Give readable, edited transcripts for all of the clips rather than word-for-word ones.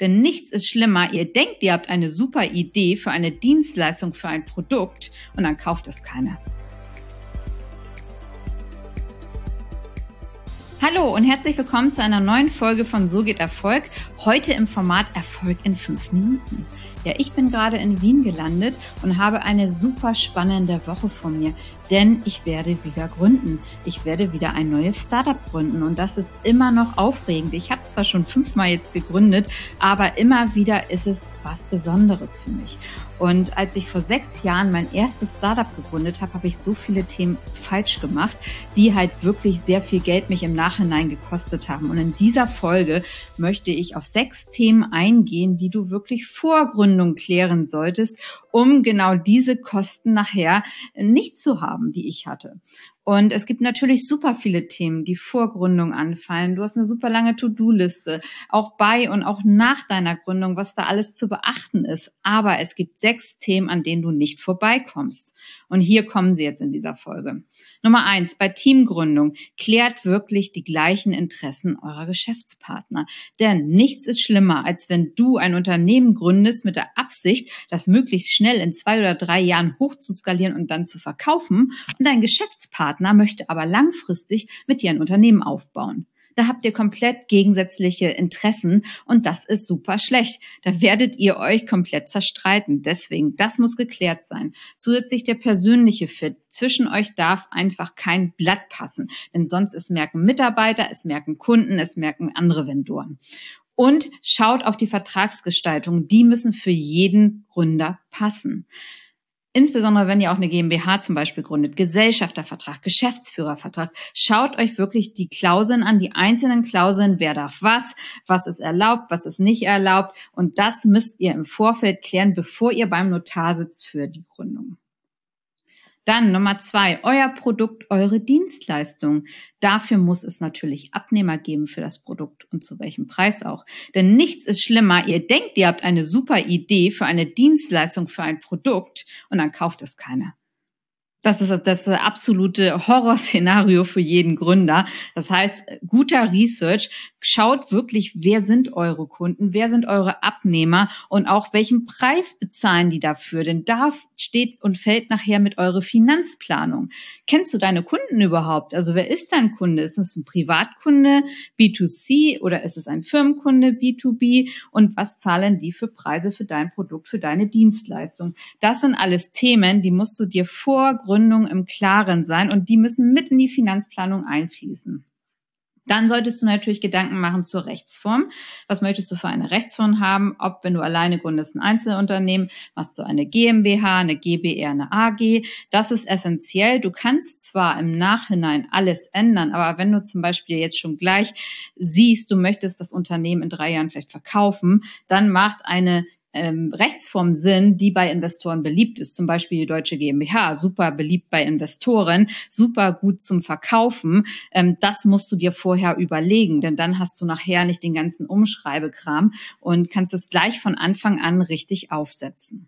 Denn nichts ist schlimmer, ihr denkt, ihr habt eine super Idee für eine Dienstleistung, für ein Produkt und dann kauft es keiner. Hallo und herzlich willkommen zu einer neuen Folge von So geht Erfolg. Heute im Format Erfolg in 5 Minuten. Ja, ich bin gerade in Wien gelandet und habe eine super spannende Woche vor mir, denn ich werde wieder gründen. Ich werde wieder ein neues Startup gründen und das ist immer noch aufregend. Ich habe zwar schon 5-mal jetzt gegründet, aber immer wieder ist es was Besonderes für mich. Und als ich vor 6 Jahren mein erstes Startup gegründet habe, habe ich so viele Themen falsch gemacht, die halt wirklich sehr viel Geld mich im Nachhinein gekostet haben. Und in dieser Folge möchte ich auf 6 Themen eingehen, die du wirklich vor Gründung klären solltest, um genau diese Kosten nachher nicht zu haben, die ich hatte. Und es gibt natürlich super viele Themen, die vor Gründung anfallen. Du hast eine super lange To-Do-Liste, auch bei und auch nach deiner Gründung, was da alles zu beachten ist. Aber es gibt 6 Themen, an denen du nicht vorbeikommst. Und hier kommen sie jetzt in dieser Folge. Nummer 1, bei Teamgründung, klärt wirklich die gleichen Interessen eurer Geschäftspartner. Denn nichts ist schlimmer, als wenn du ein Unternehmen gründest mit der Absicht, das möglichst schnell in 2 oder 3 Jahren hochzuskalieren und dann zu verkaufen. Und dein Geschäftspartner möchte aber langfristig mit dir ein Unternehmen aufbauen. Da habt ihr komplett gegensätzliche Interessen und das ist super schlecht. Da werdet ihr euch komplett zerstreiten. Deswegen, das muss geklärt sein. Zusätzlich der persönliche Fit. Zwischen euch darf einfach kein Blatt passen, denn sonst es merken Mitarbeiter, es merken Kunden, es merken andere Vendoren. Und schaut auf die Vertragsgestaltung. Die müssen für jeden Gründer passen. Insbesondere wenn ihr auch eine GmbH zum Beispiel gründet, Gesellschaftervertrag, Geschäftsführervertrag, schaut euch wirklich die Klauseln an, die einzelnen Klauseln, wer darf was ist erlaubt, was ist nicht erlaubt und das müsst ihr im Vorfeld klären, bevor ihr beim Notar sitzt für die Gründung. Dann Nummer 2, euer Produkt, eure Dienstleistung. Dafür muss es natürlich Abnehmer geben für das Produkt und zu welchem Preis auch. Denn nichts ist schlimmer, ihr denkt, ihr habt eine super Idee für eine Dienstleistung, für ein Produkt und dann kauft es keiner. Das ist das absolute Horrorszenario für jeden Gründer. Das heißt, guter Research, schaut wirklich, wer sind eure Kunden, wer sind eure Abnehmer und auch welchen Preis bezahlen die dafür. Denn da steht und fällt nachher mit eurer Finanzplanung. Kennst du deine Kunden überhaupt? Also wer ist dein Kunde? Ist es ein Privatkunde, B2C oder ist es ein Firmenkunde, B2B? Und was zahlen die für Preise für dein Produkt, für deine Dienstleistung? Das sind alles Themen, die musst du dir vor Gründung im Klaren sein und die müssen mit in die Finanzplanung einfließen. Dann solltest du natürlich Gedanken machen zur Rechtsform. Was möchtest du für eine Rechtsform haben? Ob, wenn du alleine gründest, ein Einzelunternehmen, machst du eine GmbH, eine GbR, eine AG. Das ist essentiell. Du kannst zwar im Nachhinein alles ändern, aber wenn du zum Beispiel jetzt schon gleich siehst, du möchtest das Unternehmen in 3 Jahren vielleicht verkaufen, dann macht eine Rechtsform Sinn, die bei Investoren beliebt ist, zum Beispiel die Deutsche GmbH, super beliebt bei Investoren, super gut zum Verkaufen. Das musst du dir vorher überlegen, denn dann hast du nachher nicht den ganzen Umschreibekram und kannst es gleich von Anfang an richtig aufsetzen.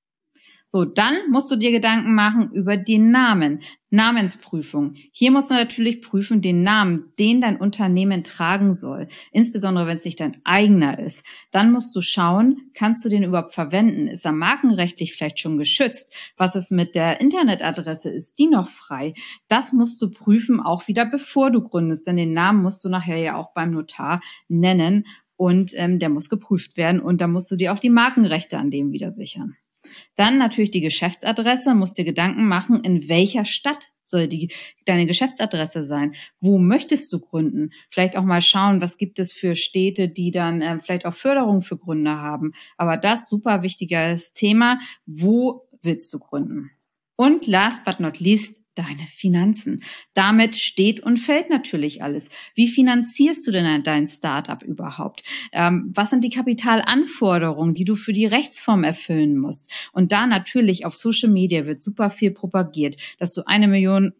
So, dann musst du dir Gedanken machen über den Namen. Namensprüfung. Hier musst du natürlich prüfen den Namen, den dein Unternehmen tragen soll. Insbesondere, wenn es nicht dein eigener ist. Dann musst du schauen, kannst du den überhaupt verwenden? Ist er markenrechtlich vielleicht schon geschützt? Was ist mit der Internetadresse? Ist die noch frei? Das musst du prüfen, auch wieder bevor du gründest. Denn den Namen musst du nachher ja auch beim Notar nennen. Und der muss geprüft werden. Und da musst du dir auch die Markenrechte an dem wieder sichern. Dann natürlich die Geschäftsadresse, musst dir Gedanken machen, in welcher Stadt soll deine Geschäftsadresse sein? Wo möchtest du gründen? Vielleicht auch mal schauen, was gibt es für Städte, die dann vielleicht auch Förderung für Gründer haben. Aber das super wichtiges Thema, wo willst du gründen? Und last but not least, deine Finanzen. Damit steht und fällt natürlich alles. Wie finanzierst du denn dein Startup überhaupt? Was sind die Kapitalanforderungen, die du für die Rechtsform erfüllen musst? Und da natürlich auf Social Media wird super viel propagiert, dass du 1 Million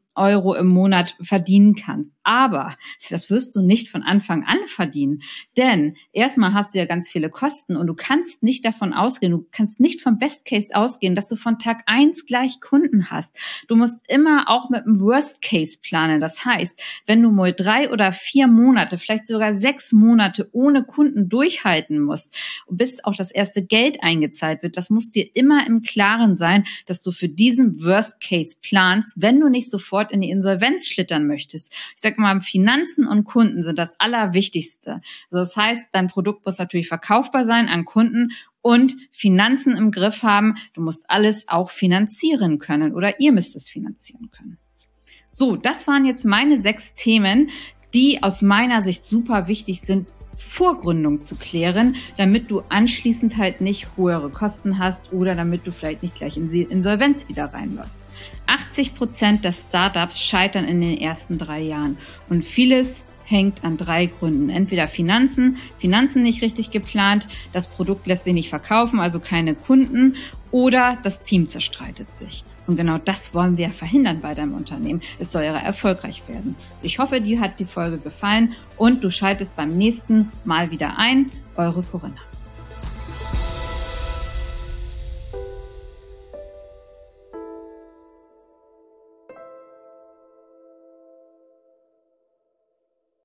Euro im Monat verdienen kannst. Aber das wirst du nicht von Anfang an verdienen. Denn erstmal hast du ja ganz viele Kosten und du kannst nicht davon ausgehen, du kannst nicht vom Best Case ausgehen, dass du von Tag 1 gleich Kunden hast. Du musst immer auch mit dem Worst Case planen. Das heißt, wenn du mal 3 oder 4 Monate, vielleicht sogar 6 Monate ohne Kunden durchhalten musst, bis auch das erste Geld eingezahlt wird, das muss dir immer im Klaren sein, dass du für diesen Worst Case planst, wenn du nicht sofort in die Insolvenz schlittern möchtest. Ich sage mal, Finanzen und Kunden sind das Allerwichtigste. Also das heißt, dein Produkt muss natürlich verkaufbar sein an Kunden und Finanzen im Griff haben. Du musst alles auch finanzieren können oder ihr müsst es finanzieren können. So, das waren jetzt meine 6 Themen, die aus meiner Sicht super wichtig sind, vor Gründung zu klären, damit du anschließend halt nicht höhere Kosten hast oder damit du vielleicht nicht gleich in die Insolvenz wieder reinläufst. 80% der Startups scheitern in den ersten 3 Jahren und vieles hängt an 3 Gründen. Entweder Finanzen nicht richtig geplant, das Produkt lässt sich nicht verkaufen, also keine Kunden, oder das Team zerstreitet sich. Und genau das wollen wir verhindern bei deinem Unternehmen. Es soll ja erfolgreich werden. Ich hoffe, dir hat die Folge gefallen und du schaltest beim nächsten Mal wieder ein. Eure Corinna.